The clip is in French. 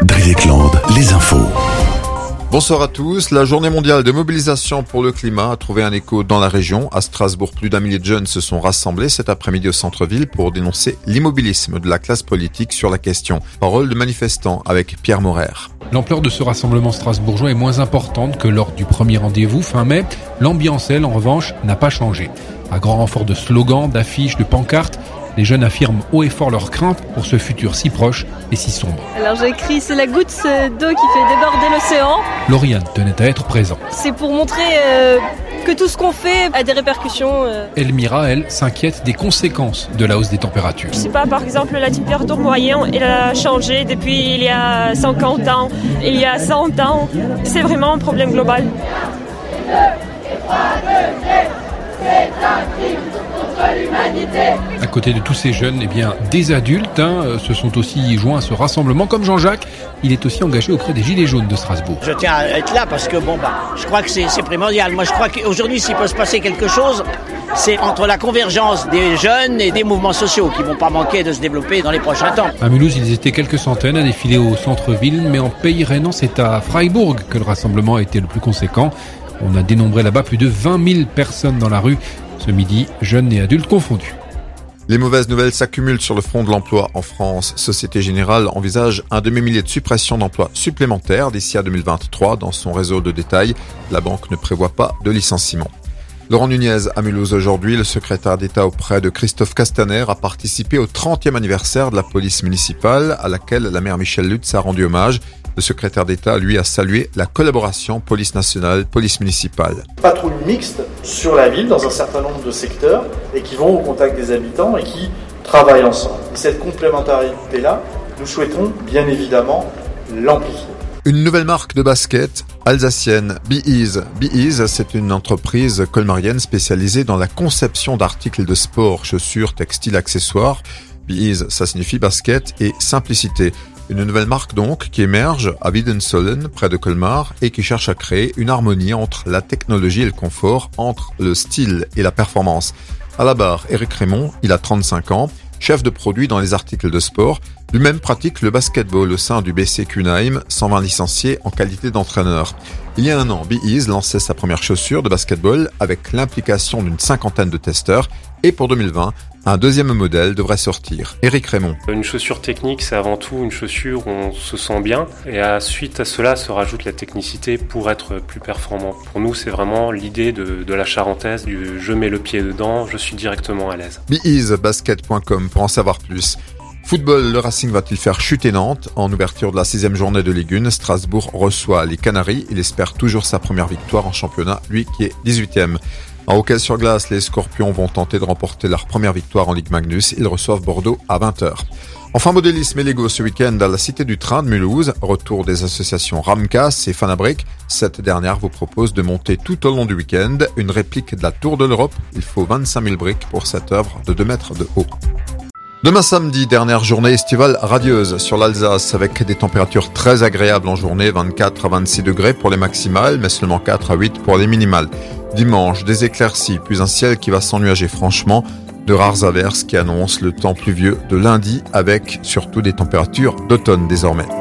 Dreieckland, les infos. Bonsoir à tous. La journée mondiale de mobilisation pour le climat a trouvé un écho dans la région. À Strasbourg, plus d'1 millier de jeunes se sont rassemblés cet après-midi au centre-ville pour dénoncer l'immobilisme de la classe politique sur la question. Parole de manifestants avec Pierre Morer. L'ampleur de ce rassemblement strasbourgeois est moins importante que lors du premier rendez-vous fin mai. L'ambiance, elle, en revanche, n'a pas changé. À grand renfort de slogans, d'affiches, de pancartes, les jeunes affirment haut et fort leurs craintes pour ce futur si proche et si sombre. Alors j'ai écrit « C'est la goutte d'eau qui fait déborder l'océan ». Lauriane tenait à être présent. C'est pour montrer que tout ce qu'on fait a des répercussions. Elmira, elle, s'inquiète des conséquences de la hausse des températures. Je sais pas, par exemple, la température moyenne, elle a changé depuis il y a 50 ans, il y a 100 ans. C'est vraiment un problème global. À côté de tous ces jeunes, des adultes se sont aussi joints à ce rassemblement. Comme Jean-Jacques, il est aussi engagé auprès des Gilets jaunes de Strasbourg. Je tiens à être là parce que je crois que c'est primordial. Moi, je crois qu'aujourd'hui, s'il peut se passer quelque chose, c'est entre la convergence des jeunes et des mouvements sociaux qui vont pas manquer de se développer dans les prochains temps. À Mulhouse, ils étaient quelques centaines à défiler au centre-ville, mais en Pays rhénan, c'est à Freiburg que le rassemblement a été le plus conséquent. On a dénombré là-bas plus de 20 000 personnes dans la rue. Ce midi, jeunes et adultes confondus. Les mauvaises nouvelles s'accumulent sur le front de l'emploi en France. Société Générale envisage un demi-millier de suppressions d'emplois supplémentaires d'ici à 2023 dans son réseau de détail. La banque ne prévoit pas de licenciement. Laurent Nunez à Mulhouse aujourd'hui, le secrétaire d'État auprès de Christophe Castaner a participé au 30e anniversaire de la police municipale à laquelle la maire Michèle Lutz a rendu hommage. Le secrétaire d'État, lui, a salué la collaboration police nationale, police municipale. Patrouille mixte sur la ville dans un certain nombre de secteurs et qui vont au contact des habitants et qui travaillent ensemble. Et cette complémentarité-là, nous souhaitons bien évidemment l'amplifier. Une nouvelle marque de basket alsacienne, Be-Ease. Be-Ease, c'est une entreprise colmarienne spécialisée dans la conception d'articles de sport, chaussures, textiles, accessoires. Be-Ease, ça signifie basket et simplicité. Une nouvelle marque donc qui émerge à Wiedensollen, près de Colmar, et qui cherche à créer une harmonie entre la technologie et le confort, entre le style et la performance. À la barre, Eric Raymond, il a 35 ans, chef de produit dans les articles de sport. Lui-même pratique le basketball au sein du BC Kunheim, 120 licenciés en qualité d'entraîneur. Il y a un an, Be-Ease lançait sa première chaussure de basketball avec l'implication d'une 50aine de testeurs. Et pour 2020, un deuxième modèle devrait sortir. Eric Raymond. Une chaussure technique, c'est avant tout une chaussure où on se sent bien. Et suite à cela se rajoute la technicité pour être plus performant. Pour nous, c'est vraiment l'idée de la charentaise, du je mets le pied dedans, je suis directement à l'aise. Beeasebasket.com pour en savoir plus. Football, le Racing va-t-il faire chuter Nantes? En ouverture de la 6e journée de Ligue 1, Strasbourg reçoit les Canaries. Il espère toujours sa première victoire en championnat, lui qui est 18e. En hockey sur glace, les Scorpions vont tenter de remporter leur première victoire en Ligue Magnus. Ils reçoivent Bordeaux à 20h. Enfin, modélisme et Lego ce week-end à la Cité du Train de Mulhouse. Retour des associations Ramcas et Fanabric. Cette dernière vous propose de monter tout au long du week-end une réplique de la Tour de l'Europe. Il faut 25 000 briques pour cette œuvre de 2 mètres de haut. Demain samedi, dernière journée estivale radieuse sur l'Alsace avec des températures très agréables en journée, 24 à 26 degrés pour les maximales, mais seulement 4 à 8 pour les minimales. Dimanche, des éclaircies, puis un ciel qui va s'ennuager franchement, de rares averses qui annoncent le temps pluvieux de lundi avec surtout des températures d'automne désormais.